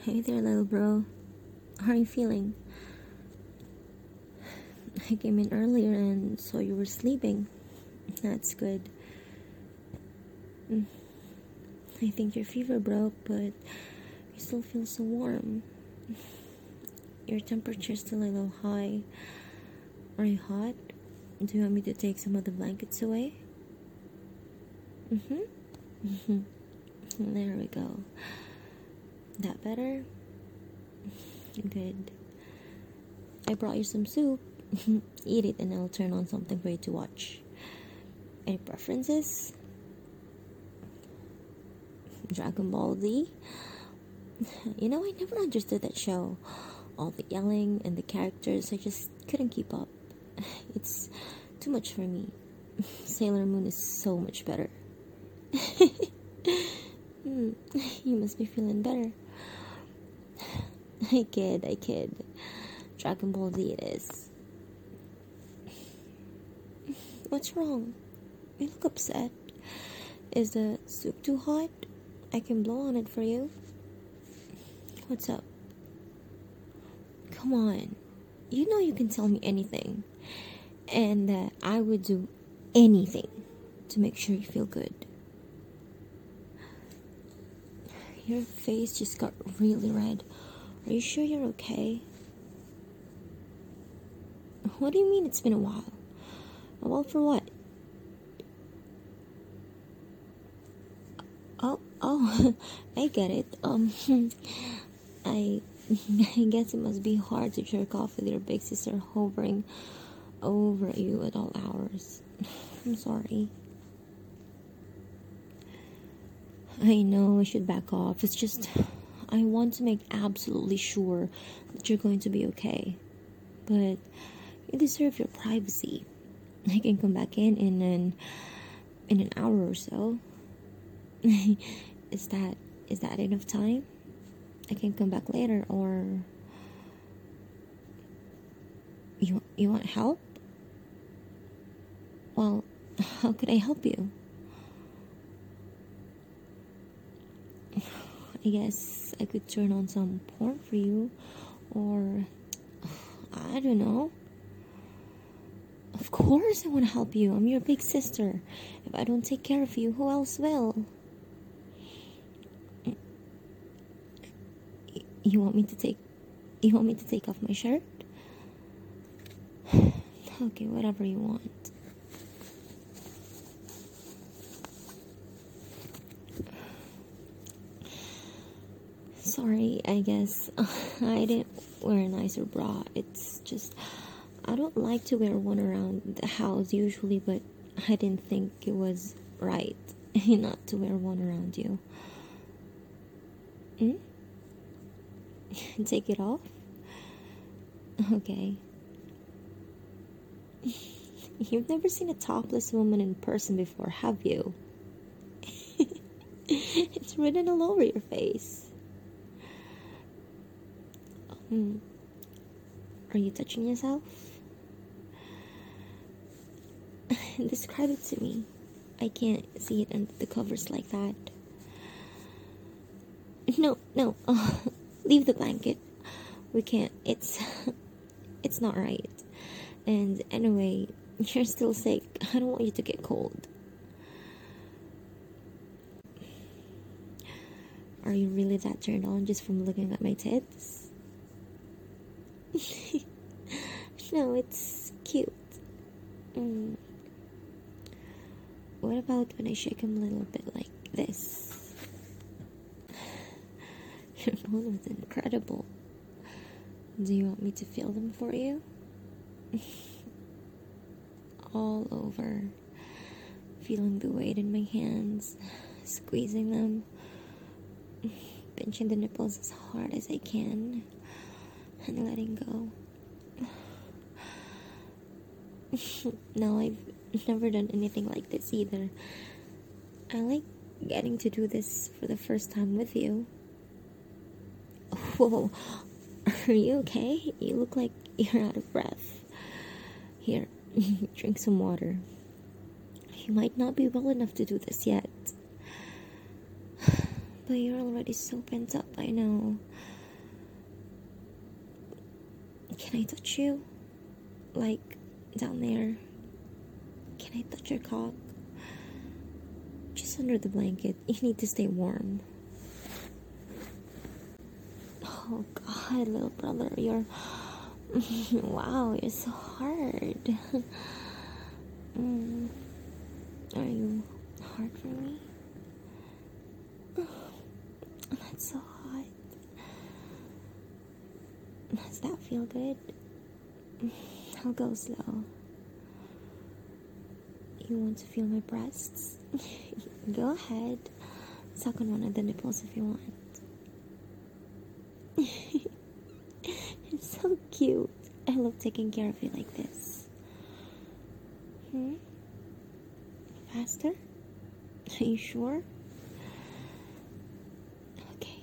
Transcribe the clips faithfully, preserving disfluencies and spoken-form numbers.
Hey there, little bro. How are you feeling? I came in earlier and saw you were sleeping. That's good. Mm, I think your fever broke, but you still feel so warm. Your temperature's still a little high. Are you hot? Do you want me to take some of the blankets away? Mm-hmm. Mm-hmm. There we go. That better? Good. I brought you some soup. Eat it and I'll turn on something for you to watch. Any preferences? Dragon Ball Z? You know, I never understood that show. All the yelling and the characters, I just couldn't keep up. It's too much for me. Sailor Moon is so much better. Hmm, you must be feeling better. I kid, I kid. Dragon Ball Z it is. What's wrong? You look upset. Is the soup too hot? I can blow on it for you. What's up? Come on. You know you can tell me anything. And that uh, I would do anything to make sure you feel good. Your face just got really red. Are you sure you're okay? What do you mean it's been a while? A while for what? Oh, oh, I get it. Um, I, I guess it must be hard to jerk off with your big sister hovering over you at all hours. I'm sorry. I know I should back off. It's just, I want to make absolutely sure that you're going to be okay. But you deserve your privacy. I can come back in in an, in an hour or so. is that is that enough time? I can come back later, or you you want help? Well, how could I help you? I guess I could turn on some porn for you, or I don't know. Of course I want to help you. I'm your big sister. If I don't take care of you, who else will? You want me to take you want me to take off my shirt? Okay, whatever you want. Sorry, I guess I didn't wear a nicer bra. It's just I don't like to wear one around the house usually, but I didn't think it was right not to wear one around you. Hmm? Take it off? Okay. You've never seen a topless woman in person before, have you? It's written all over your face. Um, are you touching yourself? Describe it to me. I can't see it under the covers like that. No, no. Oh, leave the blanket. We can't. It's it's not right. And anyway, you're still sick. I don't want you to get cold. Are you really that turned on just from looking at my tits? No, it's cute. Mm. What about when I shake him a little bit like this? Your nose is incredible. Do you want me to feel them for you? All over. Feeling the weight in my hands. Squeezing them. Pinching the nipples as hard as I can. And letting go. No, I've never done anything like this either. I like getting to do this for the first time with you. Whoa, are you okay? You look like you're out of breath. Here, drink some water. You might not be well enough to do this yet. But you're already so pent up, I know. Can I touch you? Like, down there? Can I touch your cock? Just under the blanket. You need to stay warm. Oh God, little brother, you're... wow, you're so hard. mm. Are you hard for me? That's so hot. Does that feel good? I'll go slow. You want to feel my breasts? Go ahead. Suck on one of the nipples if you want. It's so cute. I love taking care of you like this. Hmm? Faster? Are you sure? Okay.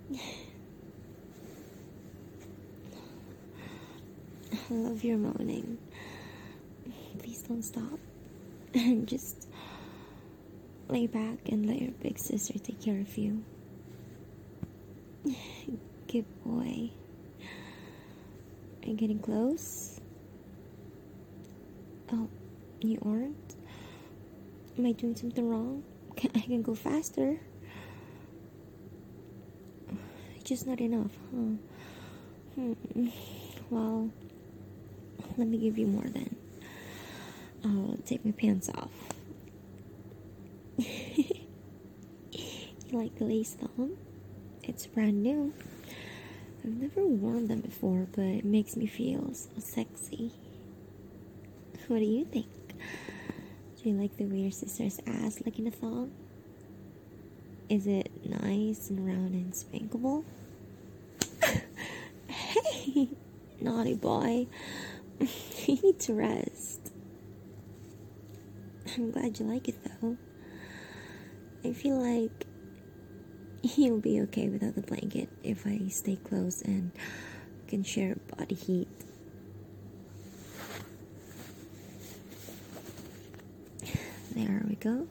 I love your moaning. Please don't stop. And just lay back and let your big sister take care of you. Good boy. Are you getting close? Oh, you aren't? Am I doing something wrong? I can go faster. Just not enough, huh? Hmm. Well, let me give you more then. I'll take my pants off. You like the lace thong? It's brand new. I've never worn them before, but it makes me feel so sexy. What do you think? Do you like the way your sister's ass like in a thong? Is it nice and round and spankable? Hey, naughty boy. You need to rest. I'm glad you like it though. I feel like you'll be okay without the blanket if I stay close and can share body heat. There we go.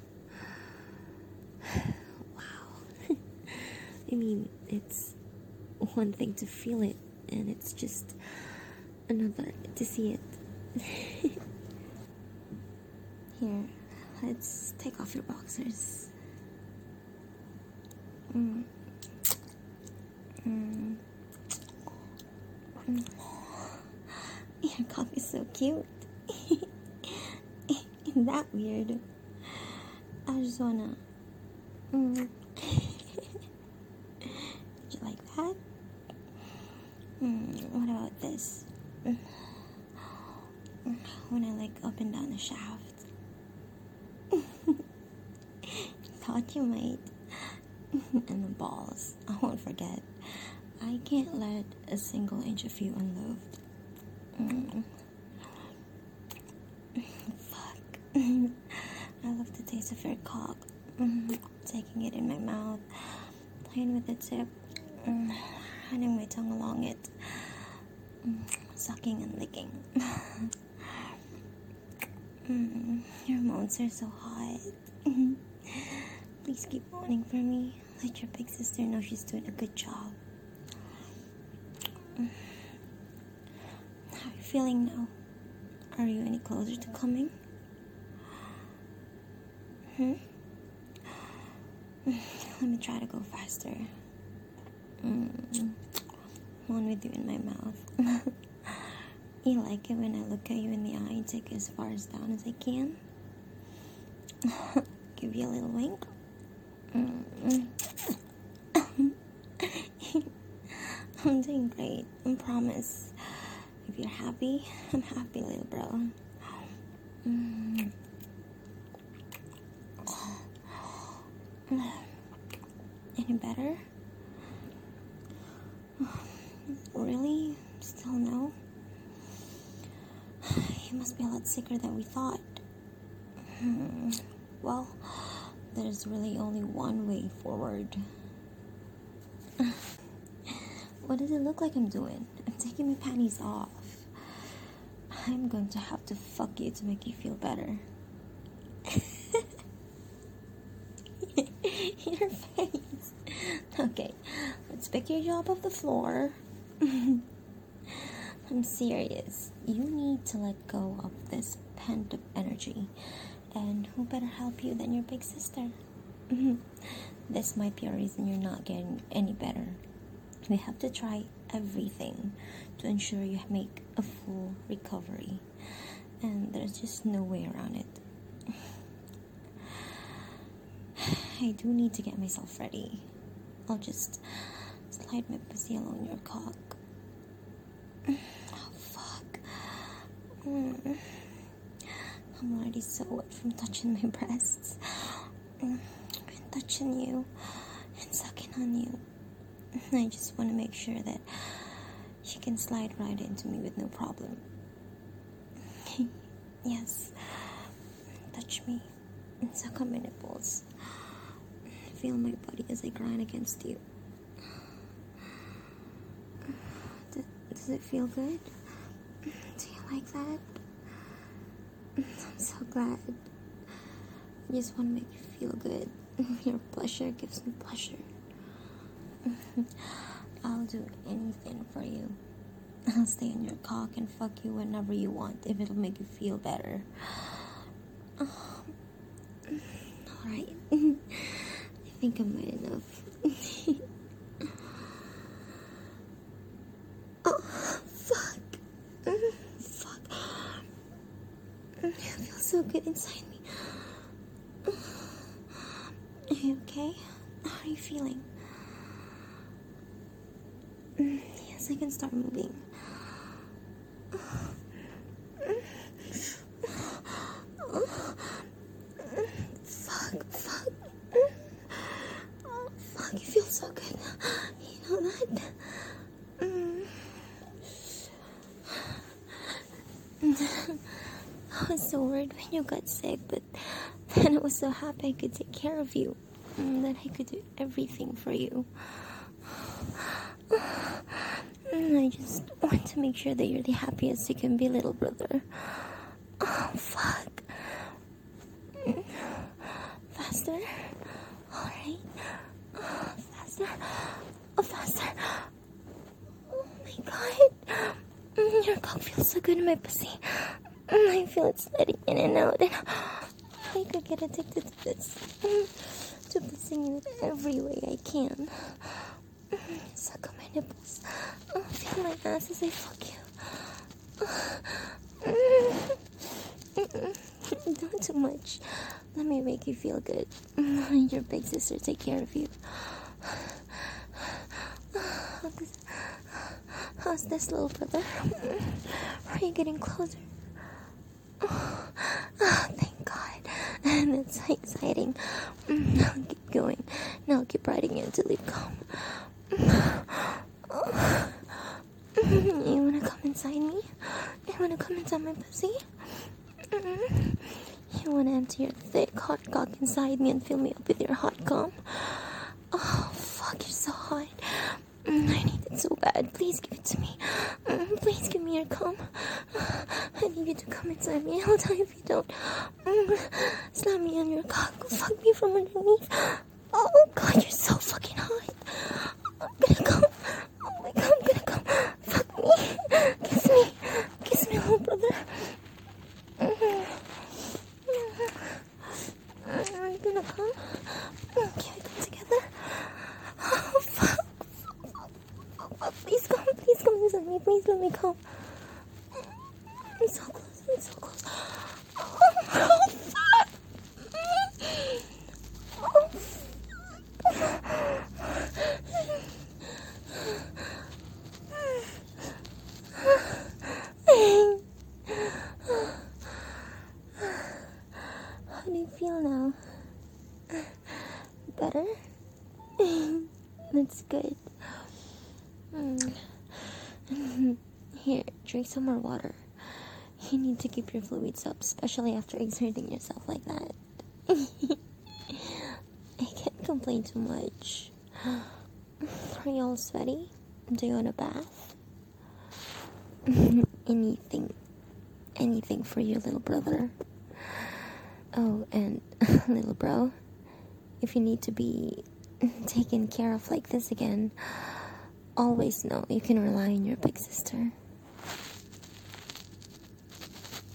Wow. I mean, it's one thing to feel it, and it's just another to see it. Here, let's take off your boxers. Mm. Mm. Mm. Your cock is so cute. Isn't that weird? I just wanna... Mm. Did you like that? Mm. What about this? Mm. When I like up and down the shaft. Thought you might. And the balls. I won't forget. I can't let a single inch of you unloved. Mm. Fuck. I love the taste of your cock. Mm. Taking it in my mouth, playing with the tip, mm. running my tongue along it, mm. sucking and licking. mm. Your moans are so hot. Please keep moaning for me. Let your big sister know she's doing a good job. How are you feeling now? Are you any closer to coming? Hmm? Let me try to go faster. Mm. One with you in my mouth. You like it when I look at you in the eye and take it as far as down as I can? Give you a little wink. Mm. I'm doing great, I promise. If you're happy, I'm happy, little bro. Mm. Any better? Really? Still no? You must be a lot sicker than we thought. Hmm. Well, there's really only one way forward. What does it look like I'm doing? I'm taking my panties off. I'm going to have to fuck you to make you feel better. Your face. Okay, let's pick your jaw off the floor. I'm serious. You need to let go of this pent up energy. And who better help you than your big sister? This might be a reason you're not getting any better. We have to try everything to ensure you make a full recovery. And there's just no way around it. I do need to get myself ready. I'll just slide my pussy along your cock. Oh, fuck. Mm. I'm already so wet from touching my breasts. Mm. And touching you and sucking on you. I just want to make sure that she can slide right into me with no problem. Yes. Touch me and suck on my nipples. Feel my body as I grind against you. D- does it feel good? Do you like that? I'm so glad. I just want to make you feel good. Your pleasure gives me pleasure. I'll do anything for you. I'll stay in your cock and fuck you whenever you want if it'll make you feel better. Oh. Alright. I think I'm right enough. Oh, fuck. Fuck. It feels so good inside me. Are you okay? How are you feeling? Yes, I can start moving. Fuck, fuck. Oh, fuck, you feel so good. You know that? Mm. I was so worried when you got sick, but then I was so happy I could take care of you. And that I could do everything for you. And I just want to make sure that you're the happiest you can be, little brother. Oh, fuck. Faster. Alright. Faster. Oh, faster. Oh my god. Your cock feels so good in my pussy. I feel it sliding in and out. And I could get addicted to this. To pissing you every way I can. Suck on my nipples. Oh, feel my ass as I fuck you. Not too much. Let me make you feel good. Your big sister take care of you. How's this, how's this, little brother? Are you getting closer? Oh, thank God. That's so exciting. Now keep going. Now keep riding it until you come. You wanna come inside me? You wanna come inside my pussy? You wanna empty your thick hot cock inside me and fill me up with your hot cum? Oh, fuck, you're so hot. I need it so bad. Please give it to me. Please give me your cum. I need you to come inside me. I'll die if you don't. Slam me on your cock. Fuck me from underneath. Oh, God, you're so fucking hot. I'm gonna come. Oh, my God, I'm gonna come. Fuck me. Kiss me. Kiss me, little brother. Are you gonna come? Can we come together? Oh, fuck. Oh, please come, please come inside me. Please let me come. I'm so close, I'm so close. Oh, oh fuck. Oh, how do you feel now? Better? That's good. Mm. Here, drink some more water. You need to keep your fluids up, especially after exerting yourself like that. I can't complain too much. Are you all sweaty? Do you want a bath? anything. Anything for your little brother. Oh, and little bro, if you need to be taken care of like this again, always know you can rely on your big sister.